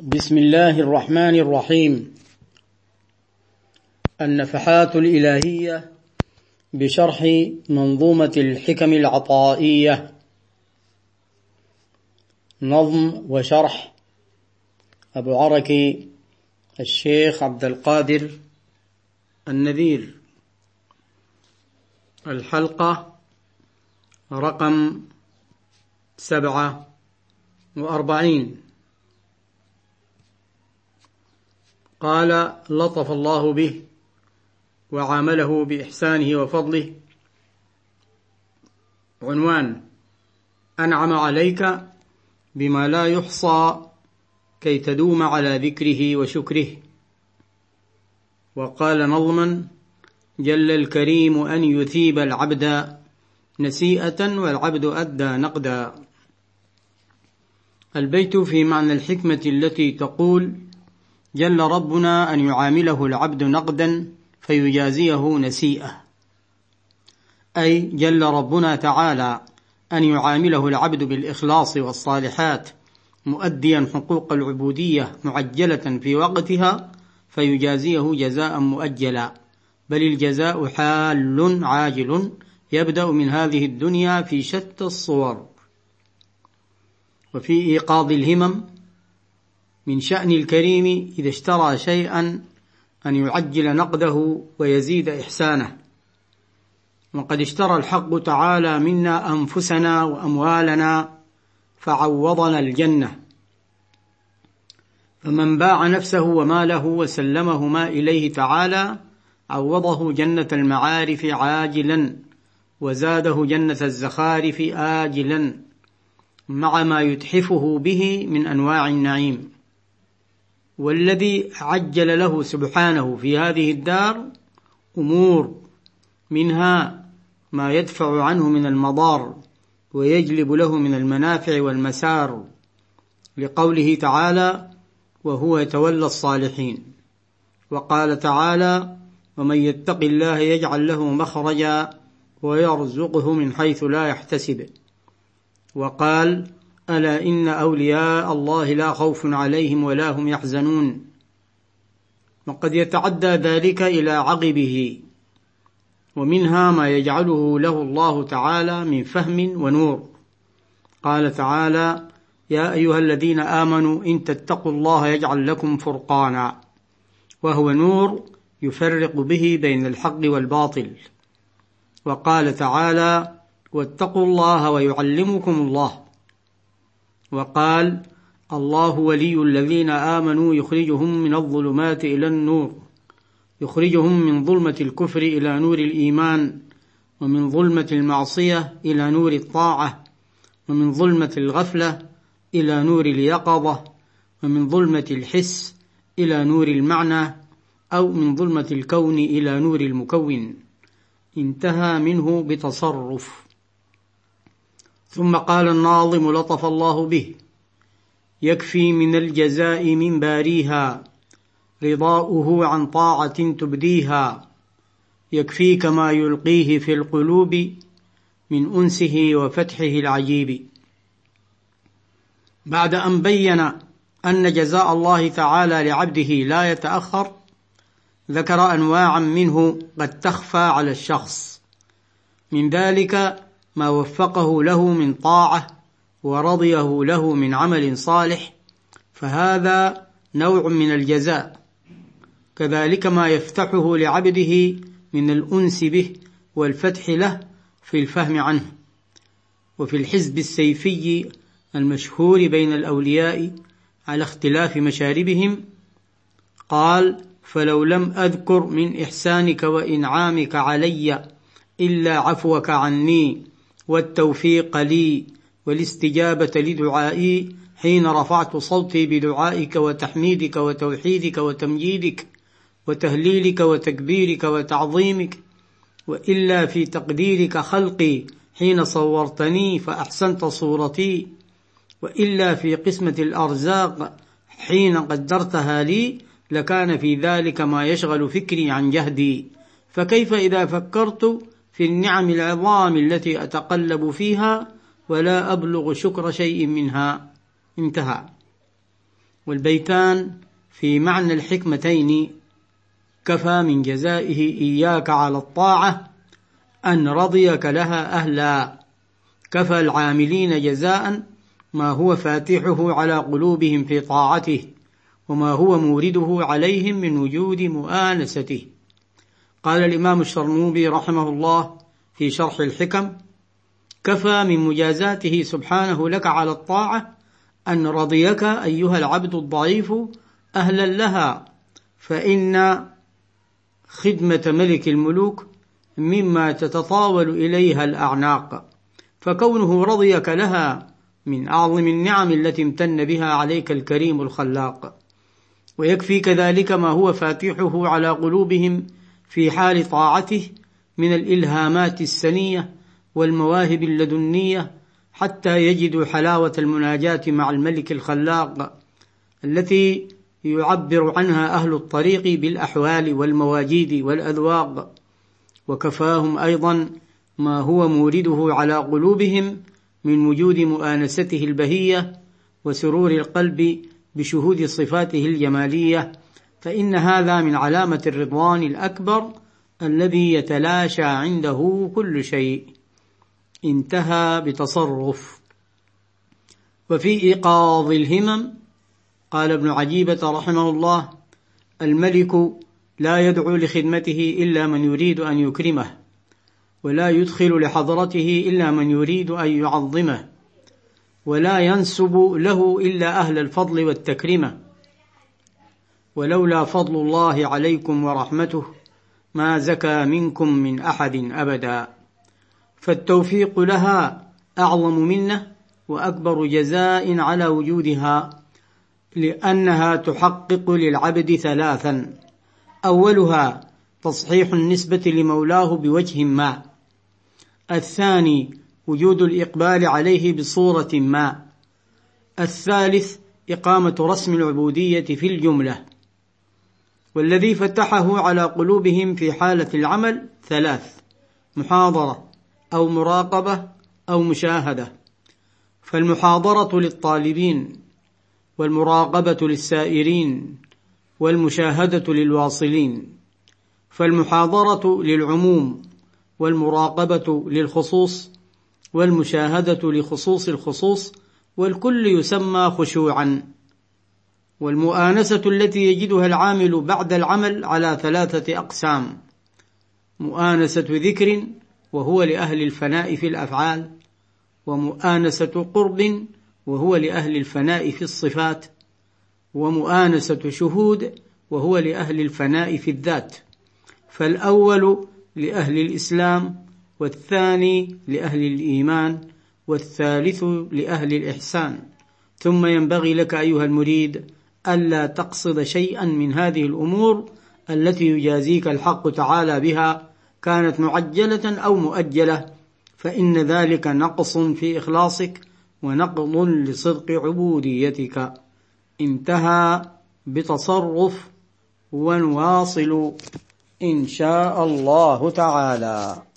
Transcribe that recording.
بسم الله الرحمن الرحيم. النفحات الإلهية بشرح منظومة الحكم العطائية، نظم وشرح أبو عركي الشيخ عبد القادر النذير. الحلقة رقم 47. قال: لطف الله به وعامله بإحسانه وفضله. عنوان: أنعم عليك بما لا يحصى كي تدوم على ذكره وشكره. وقال نظما: جل الكريم أن يثيب العبد نسيئة والعبد أدى نقدا. البيت في معنى الحكمة التي تقول: جل ربنا أن يعامله العبد نقدا فيجازيه نسيئة، أي جل ربنا تعالى أن يعامله العبد بالإخلاص والصالحات مؤديا حقوق العبودية معجلة في وقتها فيجازيه جزاء مؤجلا، بل الجزاء حال عاجل يبدأ من هذه الدنيا في شتى الصور. وفي إيقاظ الهمم من شأن الكريم إذا اشترى شيئا أن يعجل نقده ويزيد إحسانه. وقد اشترى الحق تعالى منا أنفسنا وأموالنا فعوضنا الجنة، فمن باع نفسه وماله وسلمهما إليه تعالى عوضه جنة المعارف عاجلا وزاده جنة الزخارف آجلا مع ما يتحفه به من أنواع النعيم. والذي عجل له سبحانه في هذه الدار أمور، منها ما يدفع عنه من المضار ويجلب له من المنافع والمسار، لقوله تعالى: وهو يتولى الصالحين. وقال تعالى: ومن يتق الله يجعل له مخرجا ويرزقه من حيث لا يحتسب. وقال: ألا إن أولياء الله لا خوف عليهم ولا هم يحزنون. وقد يتعدى ذلك إلى عقبه، ومنها ما يجعله له الله تعالى من فهم ونور. قال تعالى: يا أيها الذين آمنوا إن تتقوا الله يجعل لكم فرقانا، وهو نور يفرق به بين الحق والباطل. وقال تعالى: واتقوا الله ويعلمكم الله. وقال: الله ولي الذين آمنوا يخرجهم من الظلمات إلى النور، يخرجهم من ظلمة الكفر إلى نور الإيمان، ومن ظلمة المعصية إلى نور الطاعة، ومن ظلمة الغفلة إلى نور اليقظة، ومن ظلمة الحس إلى نور المعنى، أو من ظلمة الكون إلى نور المكون. انتهى منه بتصرف. ثم قال الناظم لطف الله به: يكفي من الجزاء من باريها رضاؤه عن طاعة تبديها، يكفيك ما يلقيه في القلوب من أنسه وفتحه العجيب. بعد أن بين أن جزاء الله تعالى لعبده لا يتأخر، ذكر أنواعا منه قد تخفى على الشخص، من ذلك ما وفقه له من طاعة ورضيه له من عمل صالح، فهذا نوع من الجزاء. كذلك ما يفتحه لعبده من الأنس به والفتح له في الفهم عنه. وفي الحزب السيفي المشهور بين الأولياء على اختلاف مشاربهم قال: فلو لم أذكر من إحسانك وإنعامك علي إلا عفوك عني والتوفيق لي والاستجابة لدعائي حين رفعت صوتي بدعائك وتحميدك وتوحيدك وتمجيدك وتهليلك وتكبيرك وتعظيمك، وإلا في تقديرك خلقي حين صورتني فأحسنت صورتي، وإلا في قسمة الأرزاق حين قدرتها لي لكان في ذلك ما يشغل فكري عن جهدي، فكيف إذا فكرت في النعم العظام التي أتقلب فيها ولا أبلغ شكر شيء منها. انتهى. والبيتان في معنى الحكمتين: كفى من جزائه إياك على الطاعة أن رضيك لها أهلا، كفى العاملين جزاء ما هو فاتحه على قلوبهم في طاعته وما هو مورده عليهم من وجود مؤانسته. قال الإمام الشرنوبي رحمه الله في شرح الحكم: كفى من مجازاته سبحانه لك على الطاعة أن رضيك أيها العبد الضعيف أهلا لها، فإن خدمة ملك الملوك مما تتطاول إليها الأعناق، فكونه رضيك لها من أعظم النعم التي امتن بها عليك الكريم الخلاق. ويكفي كذلك ما هو فاتحه على قلوبهم في حال طاعته من الإلهامات السنية والمواهب اللدنية، حتى يجدوا حلاوة المناجاة مع الملك الخلاق التي يعبر عنها أهل الطريق بالأحوال والمواجيد والأذواق. وكفاهم أيضا ما هو مورده على قلوبهم من وجود مؤانسته البهية وسرور القلب بشهود صفاته الجمالية، فإن هذا من علامة الرضوان الأكبر الذي يتلاشى عنده كل شيء. انتهى بتصرف. وفي إيقاظ الهمم قال ابن عجيبة رحمه الله: الملك لا يدعو لخدمته إلا من يريد أن يكرمه، ولا يدخل لحضرته إلا من يريد أن يعظمه، ولا ينسب له إلا أهل الفضل والتكريمة، ولولا فضل الله عليكم ورحمته ما زكى منكم من أحد أبدا. فالتوفيق لها أعظم منه وأكبر جزاء على وجودها، لأنها تحقق للعبد ثلاثا: أولها تصحيح النسبة لمولاه بوجه ما، الثاني وجود الإقبال عليه بصورة ما، الثالث إقامة رسم العبودية في الجملة. والذي فتحه على قلوبهم في حالة العمل ثلاث: محاضرة أو مراقبة أو مشاهدة. فالمحاضرة للطالبين، والمراقبة للسائرين، والمشاهدة للواصلين. فالمحاضرة للعموم، والمراقبة للخصوص، والمشاهدة لخصوص الخصوص، والكل يسمى خشوعا. والمؤانسة التي يجدها العامل بعد العمل على ثلاثة أقسام: مؤانسة ذكر وهو لأهل الفناء في الأفعال، ومؤانسة قرب وهو لأهل الفناء في الصفات، ومؤانسة شهود وهو لأهل الفناء في الذات. فالأول لأهل الإسلام، والثاني لأهل الإيمان، والثالث لأهل الإحسان. ثم ينبغي لك أيها المريد ألا تقصد شيئا من هذه الأمور التي يجازيك الحق تعالى بها، كانت معجلة أو مؤجلة، فإن ذلك نقص في إخلاصك ونقض لصدق عبوديتك. انتهى بتصرف، ونواصل إن شاء الله تعالى.